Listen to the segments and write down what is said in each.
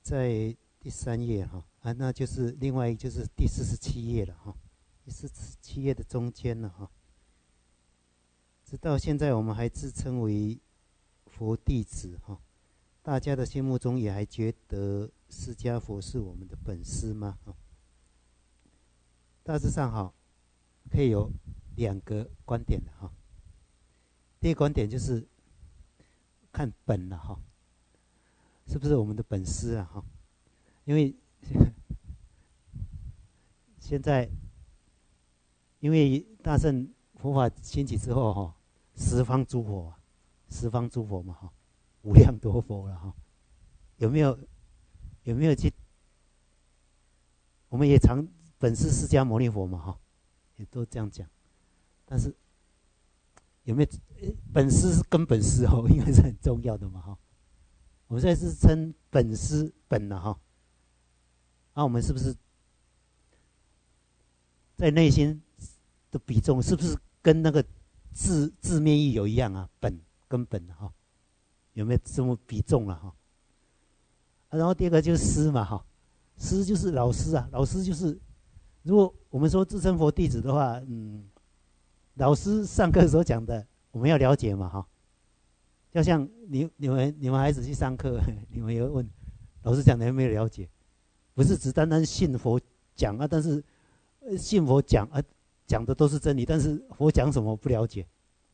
在第3页哈啊，那就是另外一就是第47页了哈，第47页的中间了哈。直到现在，我们还自称为佛弟子哈，大家的心目中也还觉得释迦佛是我们的本师吗？大致上哈，可以有2个观点的哈。第一个观点就是看本了哈，是不是我们的本师啊哈？因为现在因为大乘佛法兴起之后哈，十方诸佛嘛哈，无量多佛了哈。有没有去？我们也常本师释迦牟尼佛嘛哈，也都这样讲。但是有没有本师是根本师哦，应该是很重要的嘛哈。我们现在是称本师本了哈。那我们是不是在内心的比重是不是跟那个字面意有一样啊？本跟本哈，有没有这么比重了哈？然后第二个就是师嘛哈，师就是老师啊，老师就是如果我们说自称佛弟子的话，老师上课所讲的我们要了解嘛哈。就像你们孩子去上课，你们也会问老师讲的有没有了解？不是只单单信佛讲啊，但是信佛讲啊，讲的都是真理，但是佛讲什么不了解。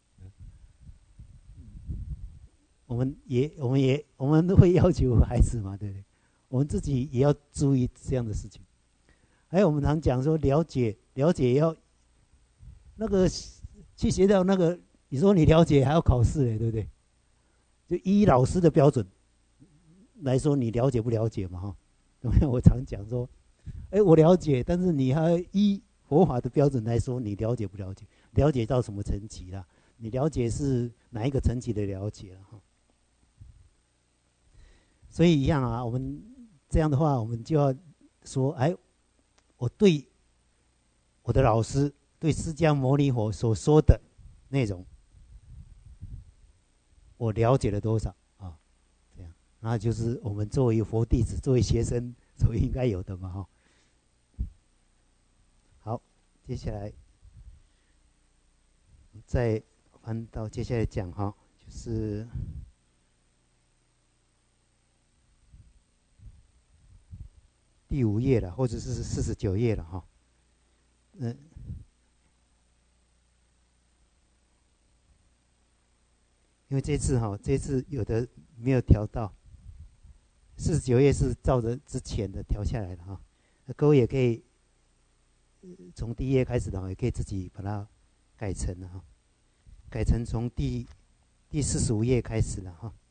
我们会要求孩子嘛，对不对？我们自己也要注意这样的事情。还有我们常讲说了解也要那个去学校那个，你说你了解还要考试嘞，对不对？就依老师的标准来说，你了解不了解嘛哈？我常讲说，我了解，但是你还要依佛法的标准来说，你了解不了解？了解到什么层级啦？你了解是哪一个层级的了解了哈？所以一样啊，我们这样的话，我们就要说，我对我的老师，对释迦牟尼佛所说的内容，我了解了多少啊？这样，那就是我们作为佛弟子、作为学生所应该有的嘛哈。好，接下来再翻到接下来讲哈，就是第5页了，或者是49页了哈。因为这次有的没有调到，49页是照着之前的调下来的哈。各位也可以从第1页开始的话，也可以自己把它改成了哈，改成从第45页开始了哈。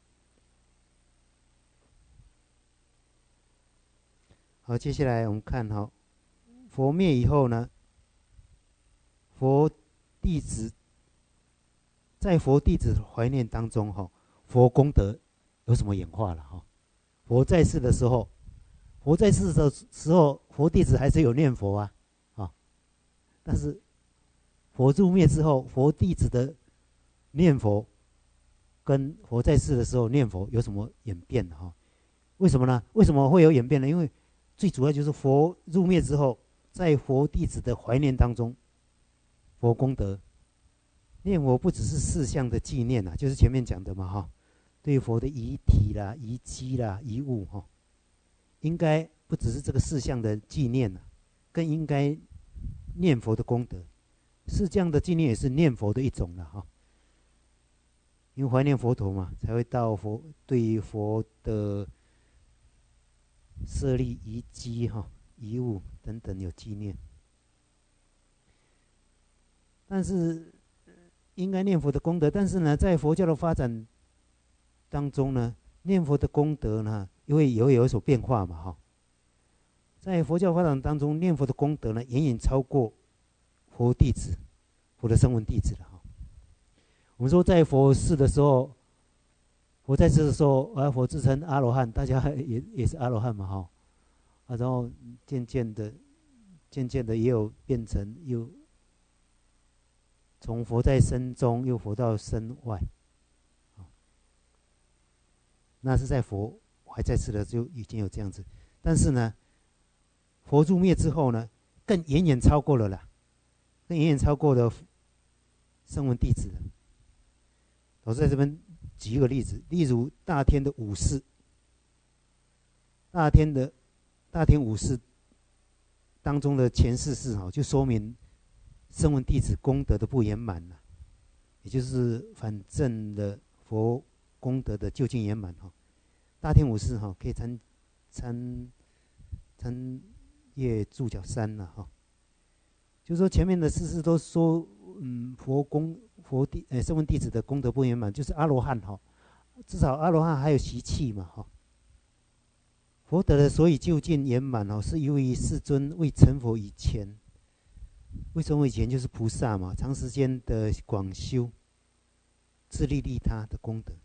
好，接下来我们看哈，佛灭以后呢，佛弟子在佛弟子怀念当中哈，佛功德有什么演化了哈？佛在世的时候，佛弟子还是有念佛啊，但是佛入灭之后，佛弟子的念佛跟佛在世的时候念佛有什么演变的哈？为什么呢？为什么会有演变呢？因为最主要就是佛入灭之后，在佛弟子的怀念当中，佛功德念佛不只是事项的纪念啊，就是前面讲的嘛哈，对佛的遗体啦、遗迹啦、遗物哈，应该不只是这个事项的纪念啊，更应该念佛的功德。是这样的纪念也是念佛的一种了哈，因为怀念佛陀嘛，才会到对于佛的设立遗迹哈、遗物等等有纪念。但是应该念佛的功德，但是呢，在佛教的发展当中呢，念佛的功德呢，因为也会有所变化嘛哈。在佛教发展当中，念佛的功德呢，远远超过佛弟子、佛的声闻弟子了哈。我们说在佛世的时候，佛在世的时候，佛自称阿罗汉，大家也是阿罗汉嘛哈。然后渐渐的也有变成又从佛在身中又佛到身外，那是在佛还在世的就已经有这样子，但是呢，佛入灭之后呢，更远远超过了啦，更远远超过了声闻弟子了。我在这边举一个例子，例如大天的武士，大天武士当中的前世事就说明声闻弟子功德的不圆满了，也就是反证了佛功德的究竟圆满大天武士可以参阅注脚3了就是说前面的事都说，声闻弟子的功德不圆满，就是阿罗汉至少阿罗汉还有习气嘛佛德的所以究竟圆满是由于世尊未成佛以前，未成佛以前就是菩萨嘛，长时间的广修，自利利他的功德。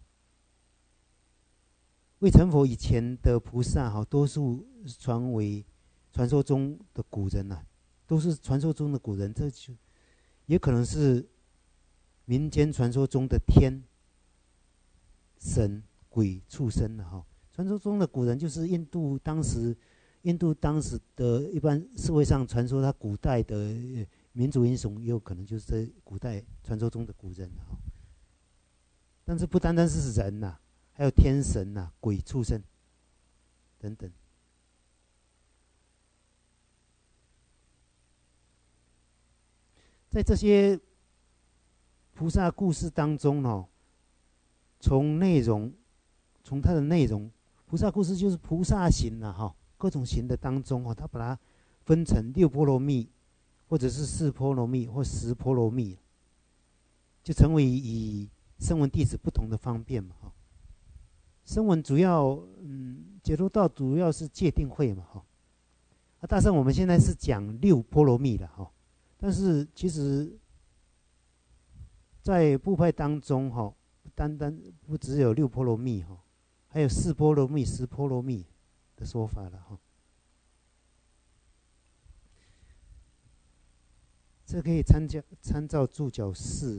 未成佛以前的菩萨多数传说中的古人都是传说中的古人，这就也可能是民间传说中的天、神、鬼、畜生传说中的古人就是印度当时的一般社会上传说，他古代的民族英雄也有可能就是这古代传说中的古人但是不单单是人还有天神鬼、畜生等等。在这些菩萨故事当中从它的内容，菩萨故事就是菩萨行各种行的当中它把它分成6波罗蜜，或者是4波罗蜜或10波罗蜜，就成为以声闻弟子不同的方便嘛声闻主要解脱道主要是戒定慧嘛大圣我们现在是讲6波罗蜜了但是其实在部派当中单单不只有6波罗蜜还有4波罗蜜、10波罗蜜的说法了这可以参照注脚4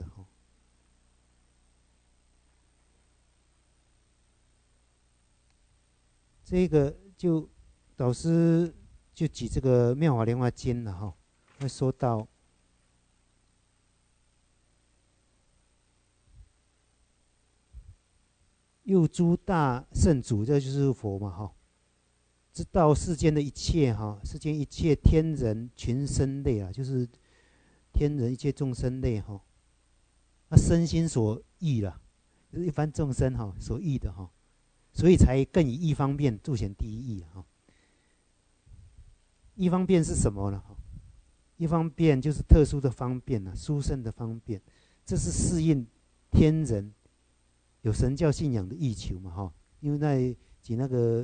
这个就导师就举这个《妙法莲华经》了会说到又诸大圣主，这就是佛嘛知道世间的一切世间一切天人群生类就是天人一切众生类身心所欲了，就是一般众生所欲的所以才更以一方便著显第一义一方便是什么呢一方便就是特殊的方便殊胜的方便，这是适应天人有神教信仰的欲求嘛因为在举那个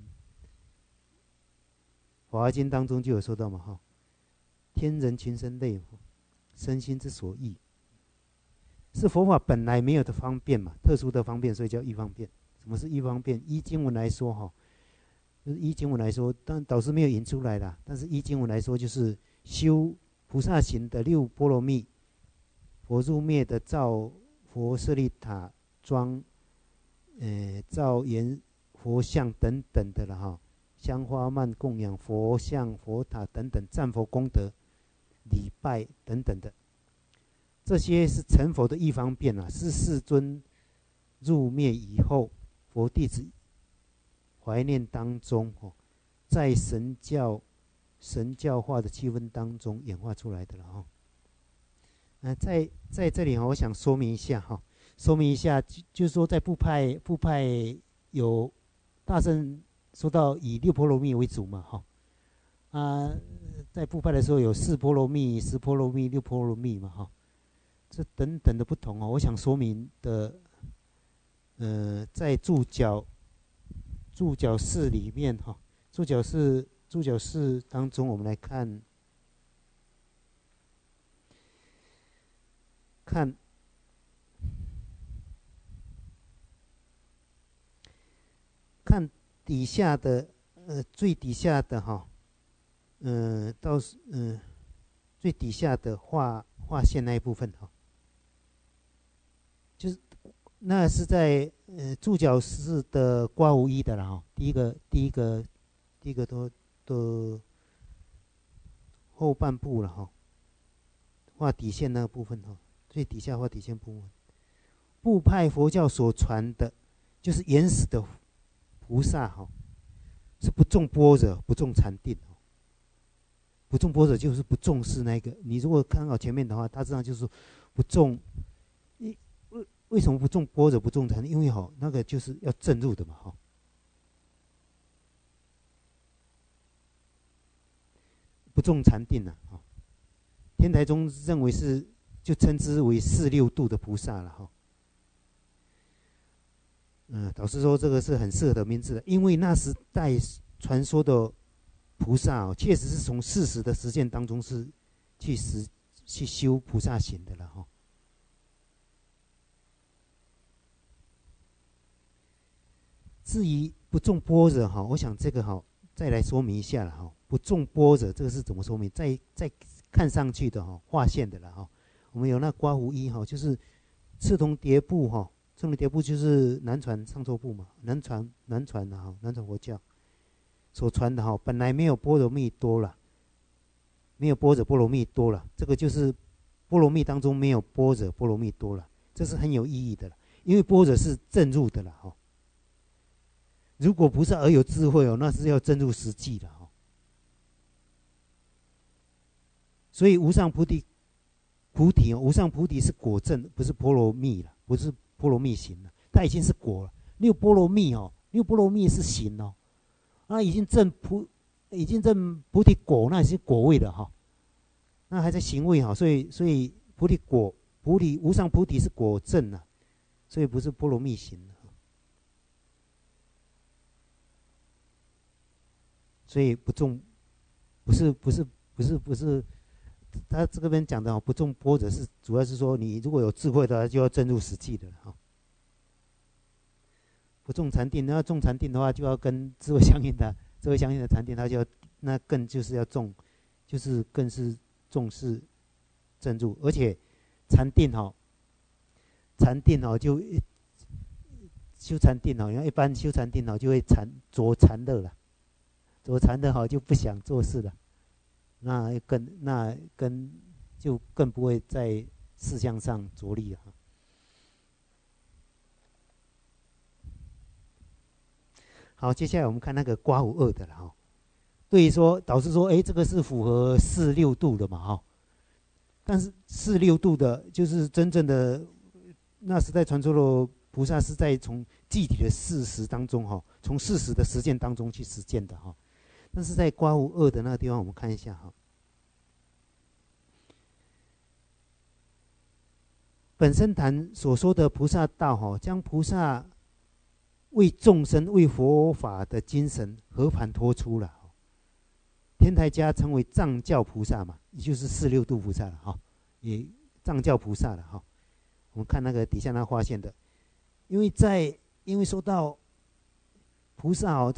法华经当中就有说到嘛天人群生类身心之所欲，是佛法本来没有的方便嘛，特殊的方便，所以叫一方便。什么是一方便？依经文来说就是依经文来说，但导师没有引出来啦，但是依经文来说，就是修菩萨行的6波罗蜜，佛入灭的造佛舍利塔装造严佛像等等的了香花曼供养佛像、佛塔等等，赞佛功德、礼拜等等的，这些是成佛的一方便是世尊入灭以后，佛弟子怀念当中在神教化的气氛当中演化出来的了在这里我想说明一下就是说在部派有大圣说到以6波罗蜜为主嘛在部派的时候有4波罗蜜、10波罗蜜、6波罗蜜嘛这等等的不同我想说明的在注脚4里面注脚4当中，我们来看底下的最底下的最底下的划线那一部分就是那是在注脚式的刮胡一的了哈。第一个都后半部了哈，画底线那个部分哈，最底下画底线部分。部派佛教所传的，就是原始的菩萨哈，是不重般若，不重禅定。不重般若就是不重视那个。你如果看好前面的话，大致上就是不重。为什么不重般若不重禅？因为那个就是要正入的嘛不重禅定啊天台宗认为是就称之为四六度的菩萨了导师说这个是很适合的名字的，因为那时代传说的菩萨确实是从事实的实践当中是去修菩萨行的了至于不重般若我想这个再来说明一下了不重般若这个是怎么说明？再看上去的划线的了我们有那刮胡一就是赤铜叠部赤铜叠部就是南传上座部嘛，南传佛教所传的本来没有波罗蜜多了，没有般若波罗蜜多了，这个就是波罗蜜当中没有般若波罗蜜多了，这是很有意义的了，因为般若是正入的了如果不是而有智慧那是要正入实际的所以无上菩提无上菩提是果证，不是波罗蜜了，不是波罗蜜行了，它已经是果了。六波罗蜜是行已经证菩提果，那是果位的那还在行位所以菩提无上菩提是果证所以不是波罗蜜行所以不重，不是，他这边讲的不重般若是主要是说你如果有智慧的话就要正入实际的不重禅定，那重禅定的话就要跟智慧相应的禅定，它就要那更就是要重，就是更是重视正入，而且禅定就修禅定因为一般修禅定就会着禅乐了，着禅的就不想做事了，那就更不会在事项上着力了好，接下来我们看那个刮胡二的了对于说导师说，这个是符合四六度的嘛但是四六度的，就是真正的那时代传说的菩萨是在从具体的事实当中从事实的实践当中去实践的但是在刮胡二的那个地方，我们看一下本身谈所说的菩萨道将菩萨为众生、为佛法的精神和盘托出了。天台家称为藏教菩萨嘛，也就是四六度菩萨了也藏教菩萨了我们看那个底下那划线的，因为说到菩萨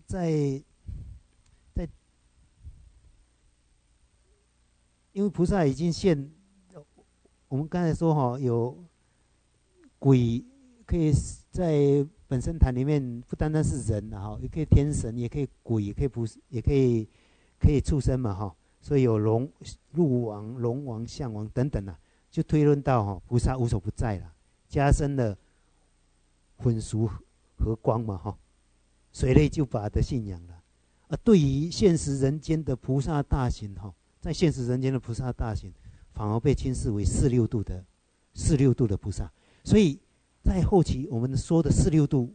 因为菩萨已经现，我们刚才说有鬼可以在本身坛里面，不单单是人也可以天神，也可以鬼，也可以畜生嘛所以有鹿王、龙王、象王等等就推论到菩萨无所不在了，加深了混俗和光嘛水类就法的信仰了对于现实人间的菩萨大行在现实人间的菩萨大行，反而被轻视为四六度的菩萨。所以在后期我们说的四六度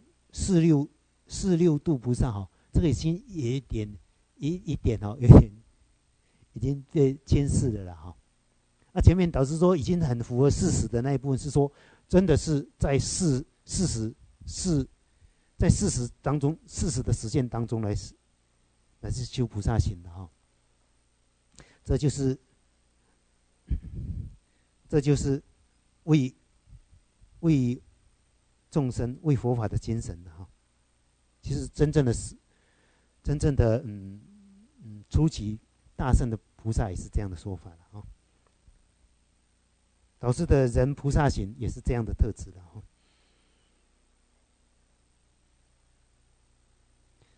菩萨这个已经有一点已经被轻视了啦那前面导师说已经很符合事实的那一部分是说，真的是在事实当中，事实的实践当中来是修菩萨行的这就是为众生、为佛法的精神的其实真正的初级大圣的菩萨也是这样的说法了导师的人菩萨行也是这样的特质的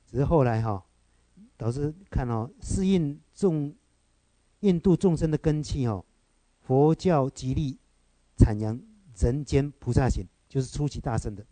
只是后来导师看适应印度众生的根器佛教极力阐扬人间菩萨行，就是初期大圣的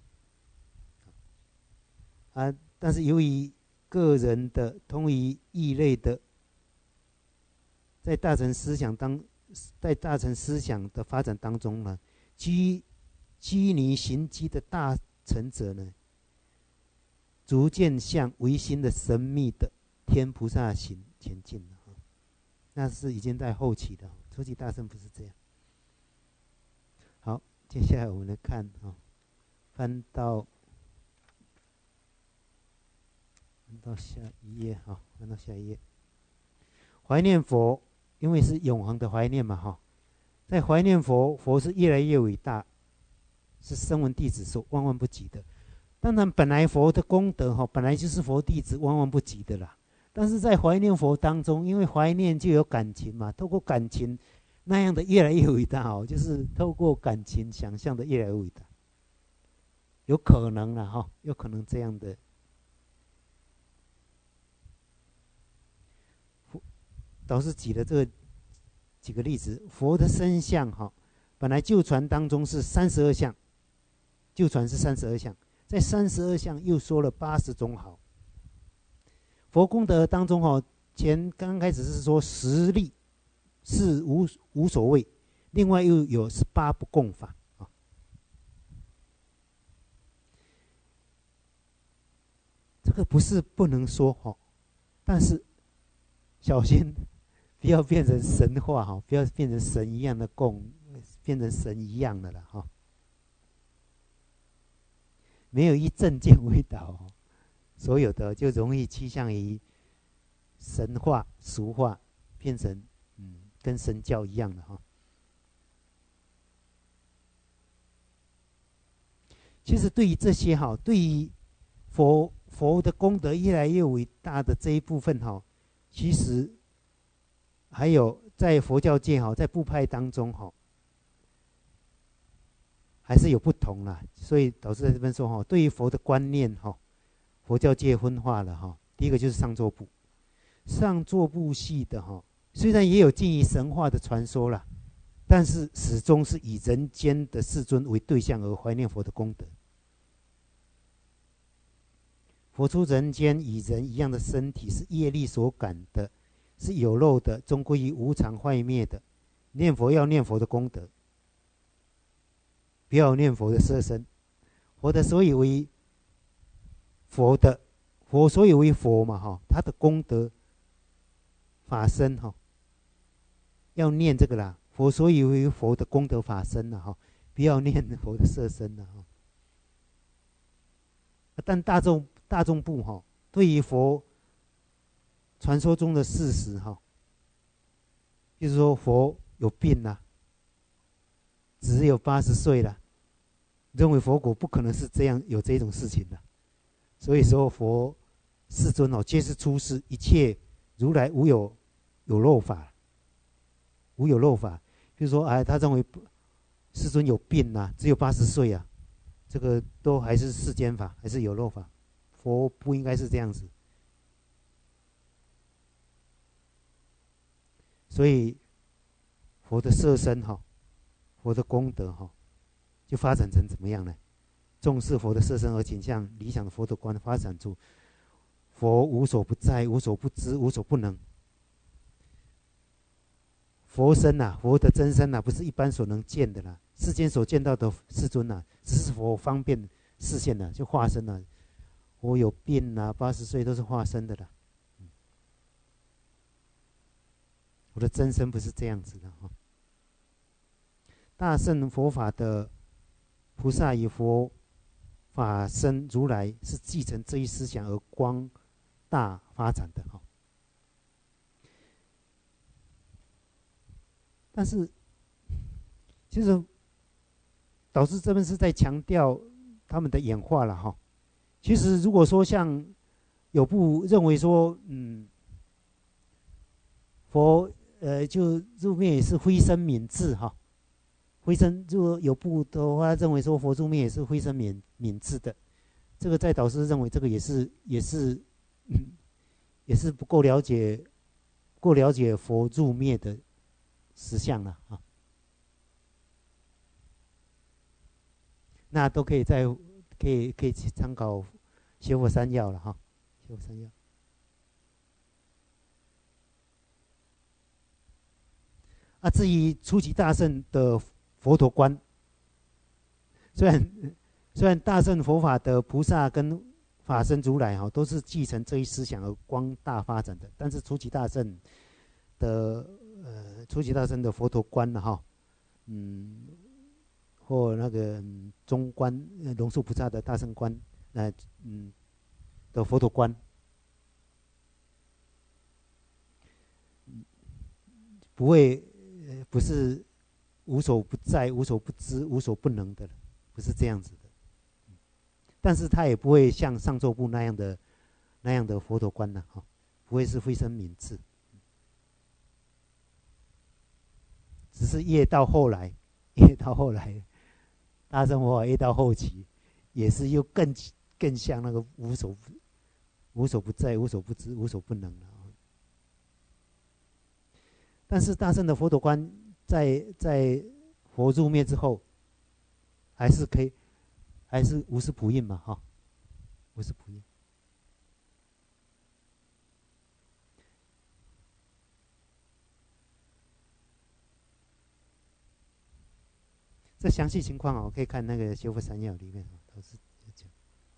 但是由于个人的同于异类的，在大乘思想的发展当中呢，居泥行机的大乘者呢，逐渐向唯心的神秘的天菩萨行前进了那是已经在后期的，初期大圣不是这样。好，接下来我们来看翻到下一页翻到下一页。怀念佛，因为是永恒的怀念嘛在怀念佛，佛是越来越伟大，是声闻弟子所万万不及的。当然，本来佛的功德本来就是佛弟子万万不及的啦。但是在怀念佛当中，因为怀念就有感情嘛，透过感情那样的越来越伟大就是透过感情想象的越来越伟大，有可能啦有可能这样的。导师举了这几个例子，佛的身相本来旧传当中是32相，旧传是32相，在32相又说了80种好。佛功德当中刚开始是说10力是无所谓，另外又有18不共法这个不是不能说但是小心不要变成神话不要变成神一样的变成神一样的了没有以正见为导所有的就容易趋向于神话俗化，变成跟神教一样的其实对于这些对于佛的功德越来越伟大的这一部分其实还有在佛教界在部派当中还是有不同啦。所以导师在这边说对于佛的观念佛教界分化了第一个就是上座部，上座部系的虽然也有近于神话的传说啦，但是始终是以人间的世尊为对象而怀念佛的功德。佛出人间与人一样的身体，是业力所感的，是有漏的，终归于无常坏灭的。念佛要念佛的功德，不要念佛的色身。佛的所以为佛所以为佛嘛他的功德法身要念这个啦。佛所以为佛的功德法身啦不要念佛的色身啦但大众部对于佛传说中的事实就是说佛有病啦，只有80岁啦，认为佛果不可能是这样有这种事情的。所以说佛世尊皆是出世，一切如来无有漏法，无有漏法。比如说他认为世尊有病啦，只有80岁啊，这个都还是世间法，还是有漏法。佛不应该是这样子。所以佛的色身佛的功德就发展成怎么样呢？重视佛的色身而倾向理想的佛的观，发展出佛无所不在、无所不知、无所不能。佛身佛的真身不是一般所能见的啦。世间所见到的世尊只是佛方便视线就化身了。我有病80岁都是化身的啦。我的真身不是这样子的大乘佛法的菩萨与佛法身如来是继承这一思想而光大发展的但是其实导师这边是在强调他们的演化了其实如果说像有部认为说佛就入灭也是灰身泯智灰身如果有部的话认为说佛入灭也是灰身泯智的，这个在导师认为这个也是也是不够了解，不够了解佛入灭的实相了啊。那都可以可以去参考学佛三要了哈，学佛三要。啊，至于初级大乘的佛陀观，虽然大乘佛法的菩萨跟法身如来哈，都是继承这一思想而光大发展的，但是初级大乘的佛陀观呢哈，或那个中观龙树菩萨的大乘观，的佛陀观，不是无所不在、无所不知、无所不能的，不是这样子的。但是他也不会像上座部那样的佛陀观呢，哈，不会是非生泯智，只是越到后来，大乘佛法越到后期，也是又更像那个无所不在、无所不知、无所不能了。但是大乘的佛陀观在佛入灭之后，还是无始普印嘛，哈，无始普印。这详细情况可以看那个《修佛三要》里面都是讲。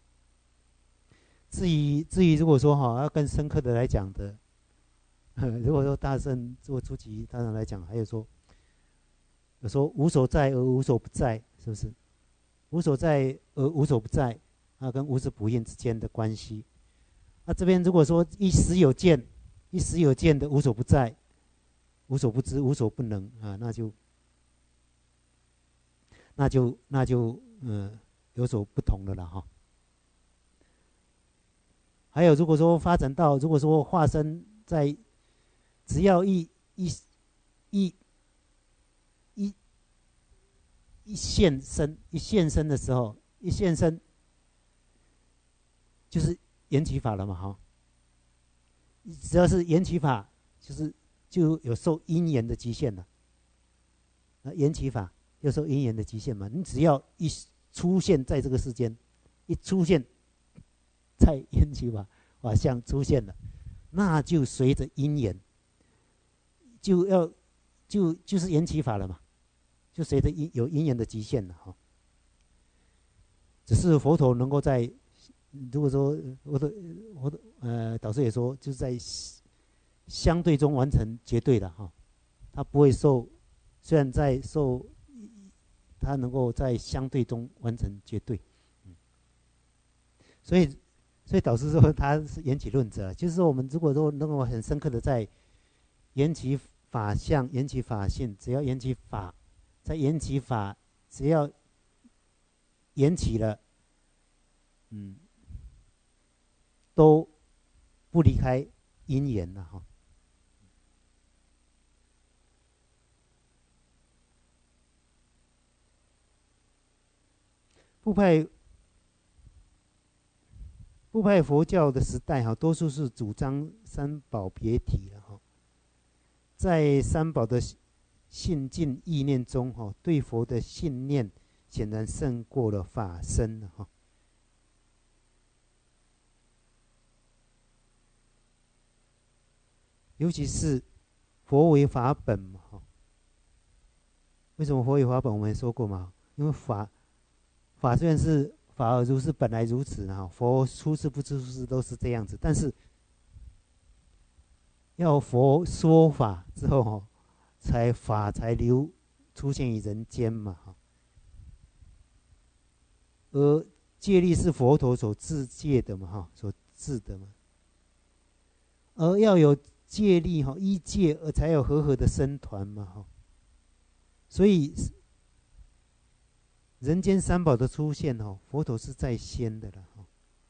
至于如果说要更深刻的来讲的，如果说大乘做初级大乘来讲，还有说无所在而无所不在，是不是？无所在而无所不在，跟无始普印之间的关系。这边如果说一时有见的无所不在、无所不知、无所不能那就有所不同的了哈。还有如果说发展到，如果说化身在只要一现身的时候，一现身就是缘起法了嘛，哈。只要是缘起法，就有受因缘的极限了。缘起法又受因缘的极限嘛，你只要一出现在这个世间，一出现在缘起法相出现了，那就随着因缘，就是缘起法了嘛，就随着有因缘的极限了哈。只是佛陀能够在，如果说导师也说，就是在相对中完成绝对的哈，他不会受，虽然在受，他能够在相对中完成绝对，所以导师说他是缘起论者，就是说我们如果说能够很深刻的在缘起法相、缘起法性，只要缘起法，在缘起法只要缘起了，都不离开因缘了哈。部派佛教的时代多数是主张三宝别体了哈，在三宝的信境意念中对佛的信念显然胜过了法身了哈。尤其是佛为法本嘛哈。为什么佛为法本？我们也说过嘛，因为法虽然是法而如是，本来如此哈。佛出世不出世都是这样子，但是要佛说法之后法才出现于人间嘛哈。而戒律是佛陀所制戒的嘛哈，所制的嘛。而要有戒律依戒而才有和合的僧团嘛哈。所以人间三宝的出现佛陀是在先的了哈。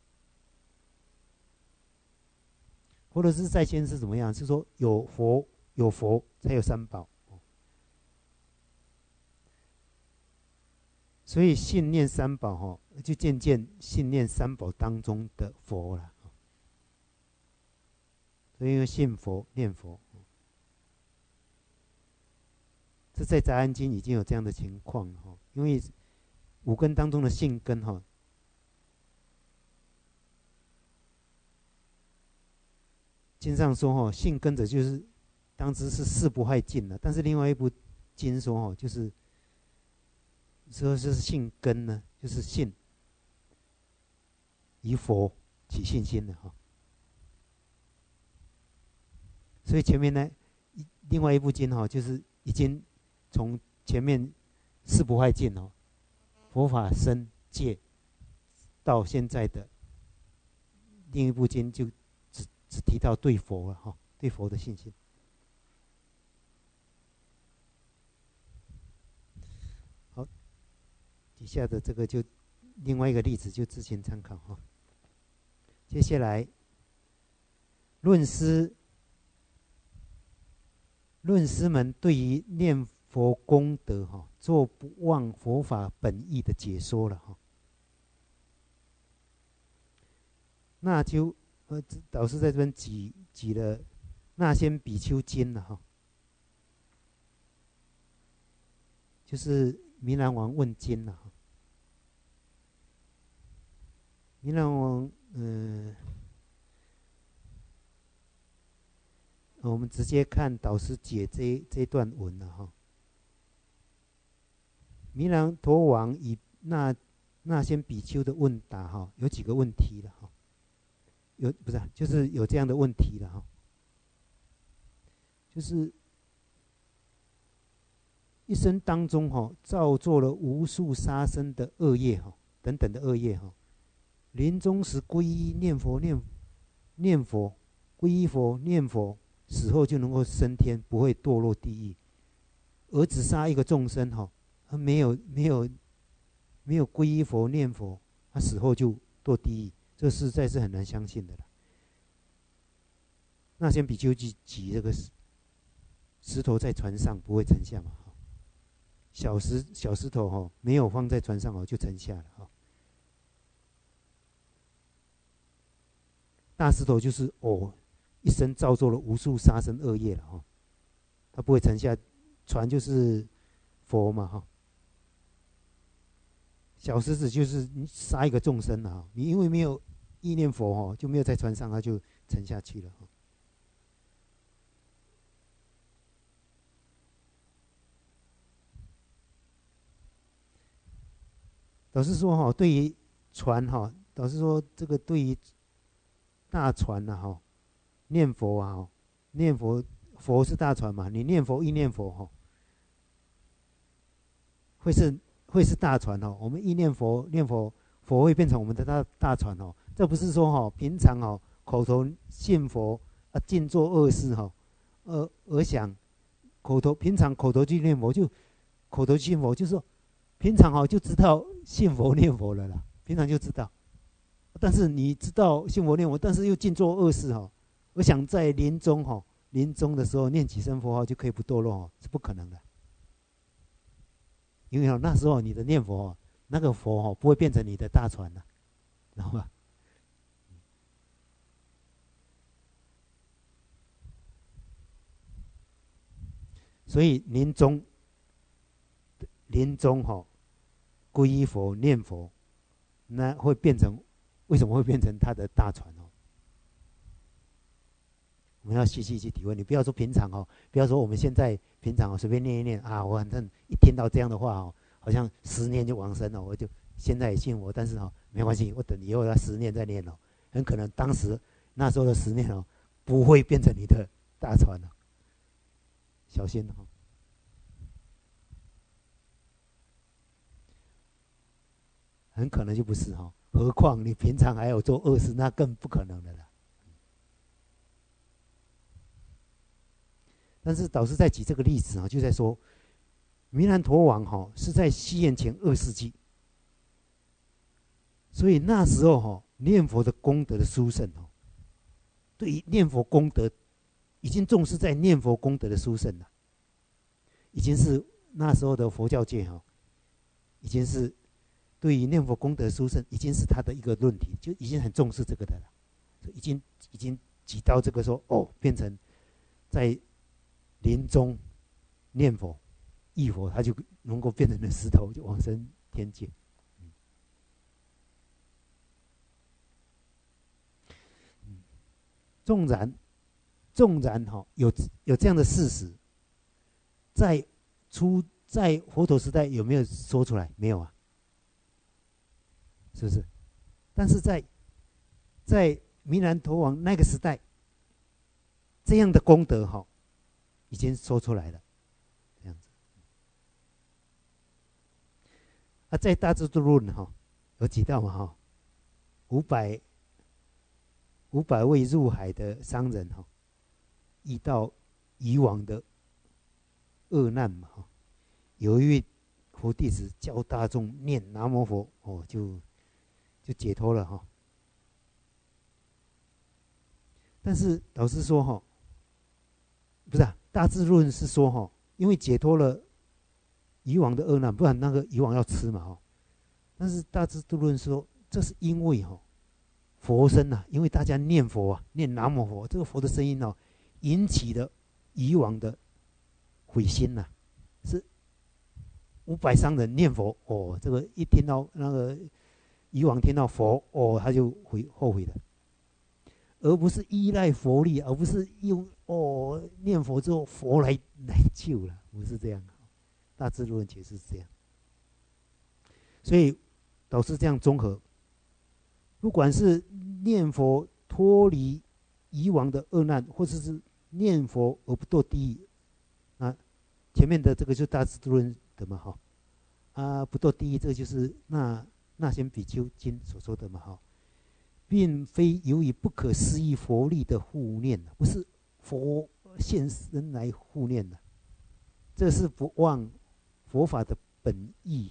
佛陀是在先是怎么样？是说有佛才有三宝。所以信念三宝就渐渐信念三宝当中的佛了。 所以因为信佛念佛，这在杂安经已经有这样的情况了哈。因为五根当中的信根哈，经上说哈，信根者就是当知是事不坏尽了。但是另外一部经说哈，就是说是信根呢，就是信以佛起信心的哈。所以前面呢，另外一部经哈，就是已经从前面事不坏尽哦，佛法生戒，到现在的另一部经就只提到对佛了哈，对佛的信心。好，底下的这个就另外一个例子就自行参考哈。接下来论师们对于念佛功德哈，做不忘佛法本意的解说了哈。那就导师在这边举了那仙比丘经了哈，就是弥兰王问经了哈。弥兰王我们直接看导师解这段文了哈。弥兰陀王以那仙比丘的问答哈，有几个问题了哈。不是，就是有这样的问题了哈。就是一生当中哈，造作了无数杀生的恶业哈，等等的恶业哈。临终时皈依念佛，皈依佛念佛，死后就能够升天，不会堕落地狱。而只杀一个众生哈，他没有皈依佛念佛，他死后就堕地狱。这实在是很难相信的了。那先比丘举这个石头在船上不会沉下嘛？小石头哈，没有放在船上哦，就沉下了哈。大石头就是一生造作了无数杀生恶业了哈，它不会沉下。船就是佛嘛哈。小石子就是你杀一个众生了哈，你因为没有意念佛哈，就没有在船上，它就沉下去了哈。导师说哈，对于船哈，导师说这个对于大船呐哈，念佛啊，念佛佛是大船嘛，你念佛意念佛哈，会是大船哦。我们意念佛念佛，佛会变成我们的大船哦。这不是说哈，平常哦口头信佛啊，尽做恶事哈，而想平常口头去念佛，就口头信佛，就是说平常哦就知道信佛念佛了啦，平常就知道。但是你知道信佛念佛，但是又尽做恶事哈，我想在临终的时候念几声佛号就可以不堕落哦，是不可能的。因为那时候你的念佛那个佛不会变成你的大船了，知道吗？所以临终皈依佛念佛，那会变成为什么会变成他的大船哦？我们要细细去体会。你不要说平常不要说我们现在平常随便念一念啊，我反正一听到这样的话好像10年就往生了，我就现在也信佛，但是没关系，我等以后要10年再念很可能那时候的10年不会变成你的大船小心很可能就不是何况你平常还有做恶事，那更不可能的了。但是导师在举这个例子就在说，弥兰陀王是在西元前2世纪，所以那时候念佛的功德的殊胜对于念佛功德已经重视在念佛功德的殊胜了，已经是那时候的佛教界已经是对于念佛功德殊胜已经是他的一个论题，就已经很重视这个的了，已经挤到这个说哦，变成在临终念佛、忆佛，他就能够变成了石头，就往生天界。纵然有这样的事实，在佛陀时代有没有说出来？没有啊，是不是？但是在弥兰陀王那个时代，这样的功德已经说出来了，这样子。在大智度论有提到嘛500位入海的商人遇到以往的恶难嘛有一位佛弟子教大众念南无佛就解脱了但是老师说不是大智论是说因为解脱了以往的恶难，不然那个以往要吃嘛但是大智度论说，这是因为佛声因为大家念佛念南无佛，这个佛的声音引起了以往的悔心是500商人念佛这个一听到那个以往听到佛他就后悔了，而不是依赖佛力，而不是用念佛之后佛来救了，不是这样。大智论解释是这样，所以导致这样综合，不管是念佛脱离以往的恶难，或者是念佛而不堕地狱，前面的这个就是大智论的嘛不堕地狱，这个就是那仙比丘经所说的嘛并非由于不可思议佛力的护念，不是佛现身来护念的，这是不忘佛法的本意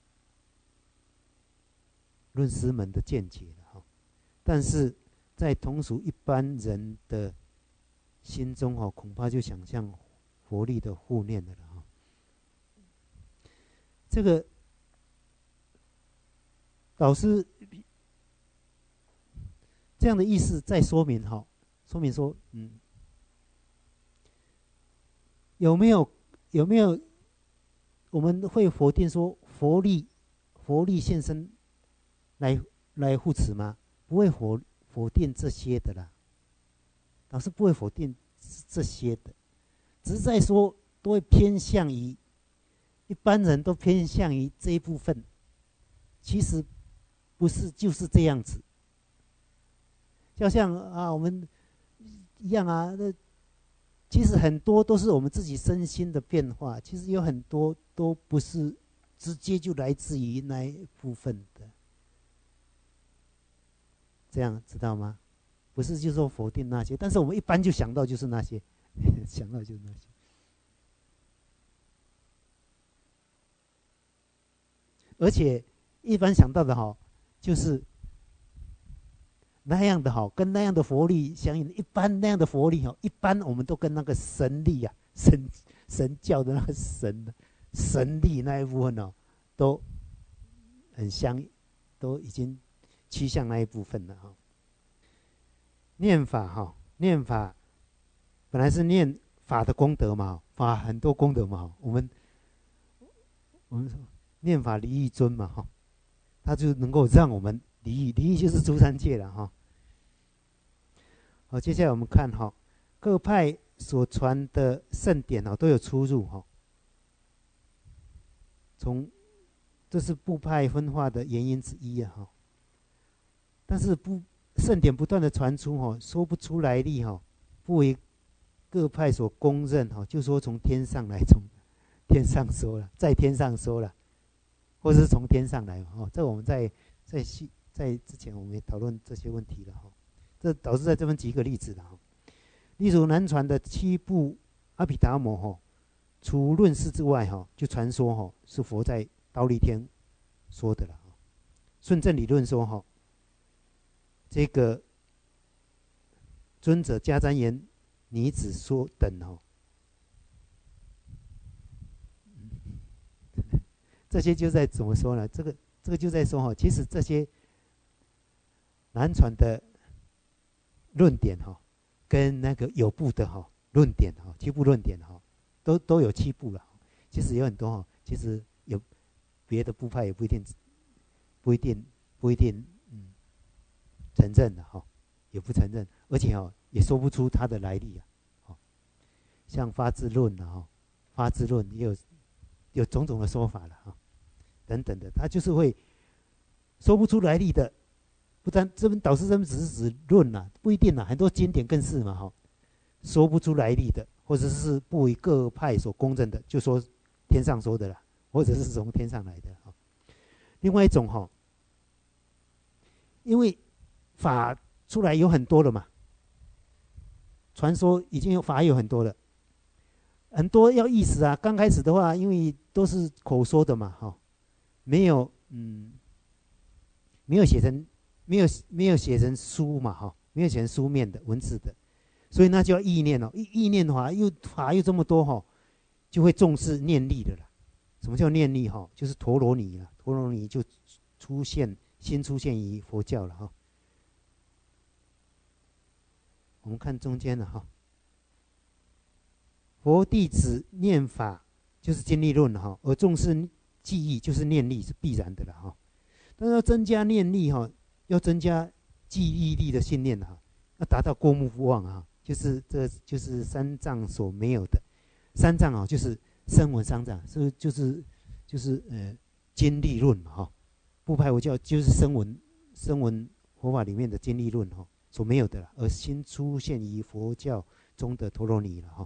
论师们的见解但是在同属一般人的心中恐怕就想象佛力的护念的了这个老师这样的意思在说明说有没有我们会否定说佛力现身来护持吗？不会否定这些的啦，老师不会否定这些的，只是在说都会偏向于一般人都偏向于这一部分，其实不是就是这样子。就像我们一样其实很多都是我们自己身心的变化，其实有很多都不是直接就来自于那一部分的，这样知道吗？不是就说否定那些，但是我们一般就想到就是那些，想到就是那些。而且一般想到的就是那样的跟那样的佛力相应，一般那样的佛力一般我们都跟那个神力神教的那个神力那一部分都很都已经趋向那一部分了念法本来是念法的功德嘛，法很多功德嘛，我们说念法离欲尊嘛它就能够让我们离欲就是诸三界了好，接下来我们看各派所传的圣典都有出入这是部派分化的原因之一但是圣典不断的传出说不出来历不为各派所公认就说从天上来，从天上说了，在天上说了，或是从天上来这我们在之前我们也讨论这些问题了这导致在这边举一个例子了例如南传的7部阿毗达摩除论释之外就传说是佛在忉利天说的了顺正理论说这个尊者迦旃延女子说等这些就在怎么说呢？这个就在说其实这些南传的论点跟那个有部的论点七部论点都有7部了。其实有很多其实有别的部派也不一定承认的也不承认，而且也说不出它的来历像发自论发自论也有种种的说法了等等的，他就是会说不出来历的。不但这本导师这本只是指论不一定很多经典更是嘛说不出来历的，或者是不为各派所公认的，就说天上说的啦，或者是从天上来的另外一种因为法出来有很多了嘛，传说已经有法有很多了，很多要意思刚开始的话，因为都是口说的嘛没有没有写成写成书嘛没有写成书面的文字的，所以那就要意念意念的话法又这么多就会重视念力的啦。什么叫念力就是陀罗尼啦，陀罗尼就新出现于佛教了我们看中间了佛弟子念法就是经力论而重视记忆就是念力，是必然的了但是要增加念力要增加记忆力的训练要达到过目不忘就是三藏所没有的。三藏就是声闻三藏，就是经力论嘛部派佛教就是声闻佛法里面的经力论所没有的啦，而新出现于佛教中的陀罗尼了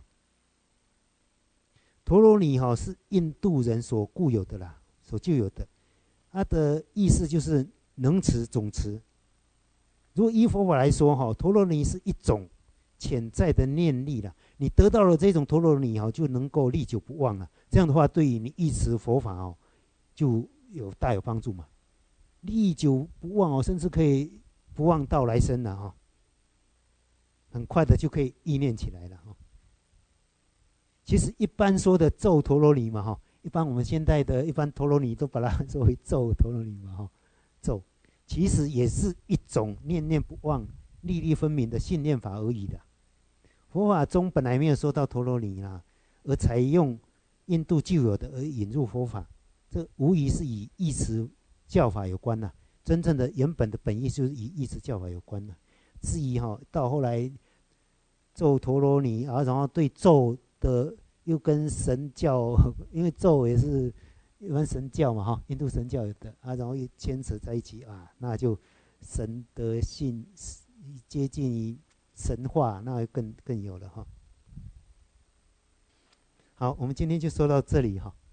陀罗尼是印度人所固有的啦，所具有的，它的意思就是能持总持。如果依佛法来说陀罗尼是一种潜在的念力啦，你得到了这种陀罗尼就能够历久不忘了。这样的话，对于你忆持佛法就大有帮助嘛。历久不忘甚至可以不忘到来生了很快的就可以意念起来了其实一般说的咒陀罗尼嘛一般我们现在的一般陀罗尼都把它说为咒陀罗尼嘛咒其实也是一种念念不忘、历历分明的信念法而已的。佛法中本来没有说到陀罗尼啦，而采用印度旧有的而引入佛法，这无疑是与义持教法有关真正的原本的本意就是与义持教法有关至于到后来咒陀罗尼然后对咒的又跟神教，因为咒也是一般神教嘛印度神教有的然后又牵扯在一起那就神的信接近于神话，那更有了好，我们今天就说到这里